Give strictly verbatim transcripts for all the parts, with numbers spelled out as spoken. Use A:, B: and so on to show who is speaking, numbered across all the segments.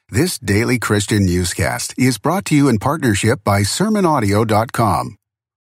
A: This daily Christian newscast is brought to you in partnership by sermon audio dot com.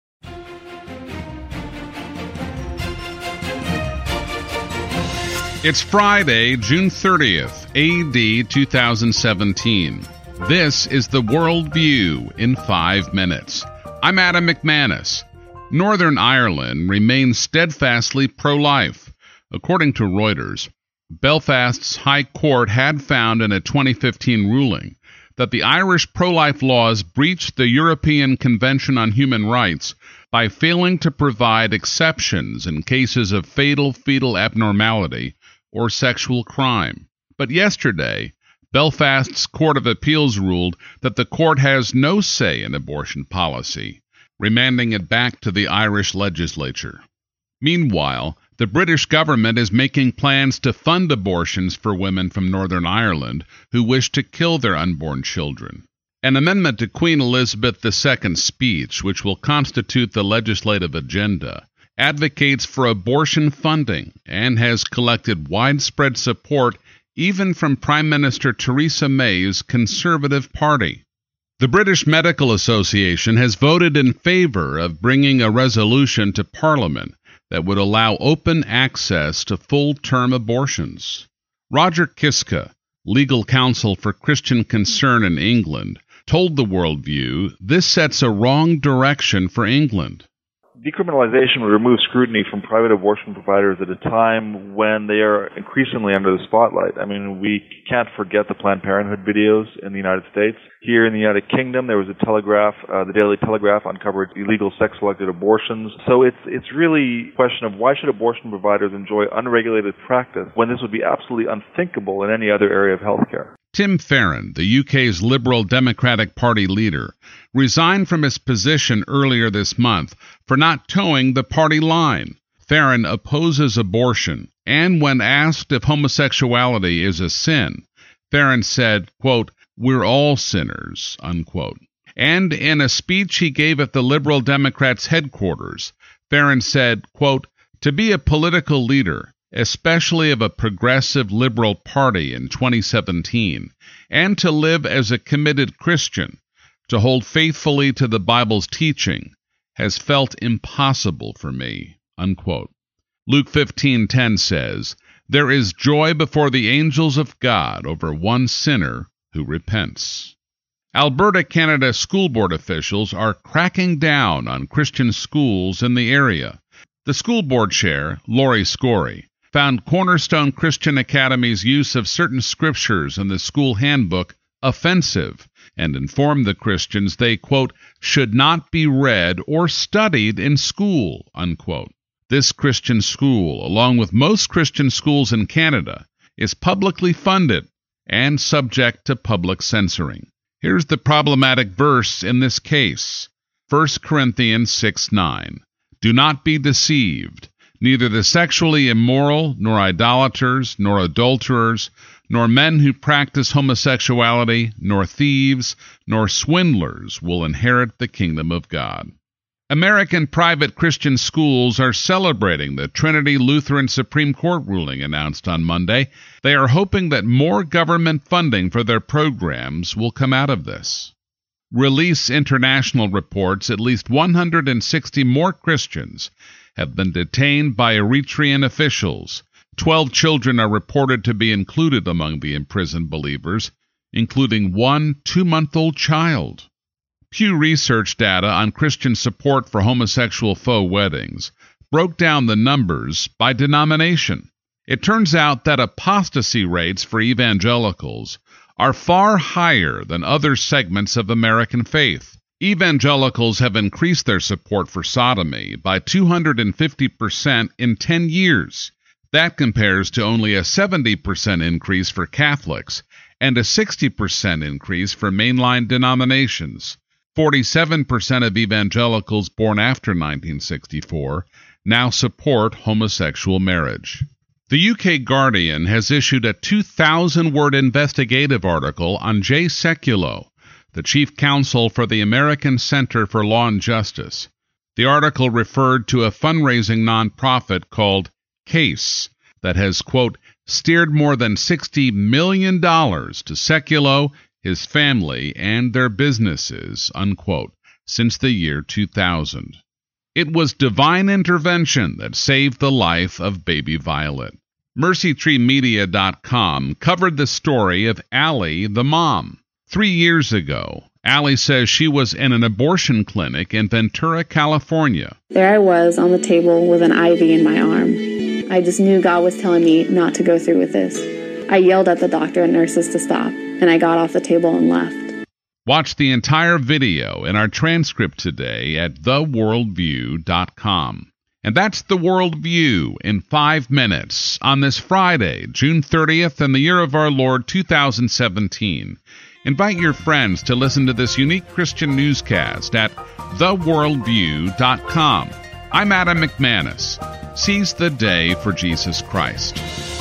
B: It's Friday, June thirtieth, A D two thousand seventeen. This is the World View in five minutes. I'm Adam McManus. Northern Ireland remains steadfastly pro-life. According to Reuters, Belfast's High Court had found in a twenty fifteen ruling that the Irish pro-life laws breached the European Convention on Human Rights by failing to provide exceptions in cases of fatal fetal abnormality or sexual crime. But yesterday, Belfast's Court of Appeals ruled that the court has no say in abortion policy, remanding it back to the Irish legislature. Meanwhile, the British government is making plans to fund abortions for women from Northern Ireland who wish to kill their unborn children. An amendment to Queen Elizabeth the Second's speech, which will constitute the legislative agenda, advocates for abortion funding and has collected widespread support even from Prime Minister Theresa May's Conservative Party. The British Medical Association has voted in favor of bringing a resolution to Parliament that would allow open access to full-term abortions. Roger Kiska, legal counsel for Christian Concern in England, told the World View this sets a wrong direction for England.
C: Decriminalization would remove scrutiny from private abortion providers at a time when they are increasingly under the spotlight. I mean, we can't forget the Planned Parenthood videos in the United States. Here in the United Kingdom, there was a Telegraph, uh, the Daily Telegraph uncovered illegal sex-selected abortions. So it's it's really a question of why should abortion providers enjoy unregulated practice when this would be absolutely unthinkable in any other area of healthcare.
B: Tim Farron, the U K's Liberal Democratic Party leader, resigned from his position earlier this month for not towing the party line. Farron opposes abortion, and when asked if homosexuality is a sin, Farron said, quote, "We're all sinners," unquote. And in a speech he gave at the Liberal Democrats' headquarters, Farron said, quote, "To be a political leader, especially of a progressive liberal party in twenty seventeen, and to live as a committed Christian, to hold faithfully to the Bible's teaching, has felt impossible for me," unquote. Luke fifteen ten says, "There is joy before the angels of God over one sinner who repents." Alberta, Canada school board officials are cracking down on Christian schools in the area. The school board chair, Lori Scory, found Cornerstone Christian Academy's use of certain scriptures in the school handbook offensive and informed the Christians they, quote, "should not be read or studied in school," unquote. This Christian school, along with most Christian schools in Canada, is publicly funded and subject to public censoring. Here's the problematic verse in this case, First Corinthians six nine. "Do not be deceived. Neither the sexually immoral, nor idolaters, nor adulterers, nor men who practice homosexuality, nor thieves, nor swindlers will inherit the kingdom of God." American private Christian schools are celebrating the Trinity Lutheran Supreme Court ruling announced on Monday. They are hoping that more government funding for their programs will come out of this. Release International reports at least one hundred sixty more Christians have been detained by Eritrean officials. Twelve children are reported to be included among the imprisoned believers, including one two-month-old child. Pew Research data on Christian support for homosexual faux weddings broke down the numbers by denomination. It turns out that apostasy rates for evangelicals are far higher than other segments of American faith. Evangelicals have increased their support for sodomy by two hundred fifty percent in ten years. That compares to only a seventy percent increase for Catholics and a sixty percent increase for mainline denominations. forty-seven percent of evangelicals born after nineteen sixty-four now support homosexual marriage. The U K Guardian has issued a two thousand word investigative article on Jay Sekulow, the chief counsel for the American Center for Law and Justice. The article referred to a fundraising nonprofit called CASE that has, quote, steered more than sixty million dollars to Sekulow, his family, and their businesses, unquote, since the year two thousand. It was divine intervention that saved the life of baby Violet. Mercy Tree Media dot com covered the story of Allie, the mom. Three years ago, Allie says she was in an abortion clinic in Ventura, California.
D: There I was on the table with an I V in my arm. I just knew God was telling me not to go through with this. I yelled at the doctor and nurses to stop, and I got off the table and left.
B: Watch the entire video in our transcript today at the world view dot com. And that's The World View in five minutes on this Friday, June thirtieth, in the year of our Lord two thousand seventeen. Invite your friends to listen to this unique Christian newscast at the world view dot com. I'm Adam McManus. Seize the day for Jesus Christ.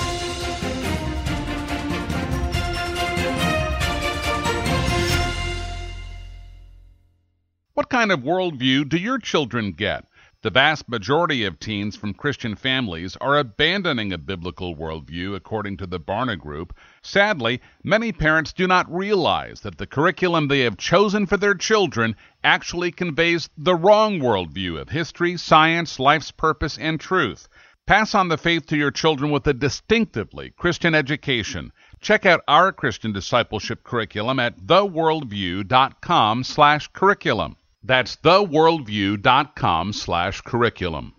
B: What kind of worldview do your children get? The vast majority of teens from Christian families are abandoning a biblical worldview, according to the Barna Group. Sadly, many parents do not realize that the curriculum they have chosen for their children actually conveys the wrong worldview of history, science, life's purpose, and truth. Pass on the faith to your children with a distinctively Christian education. Check out our Christian discipleship curriculum at the world view dot com slash curriculum. That's the world view dot com slash curriculum.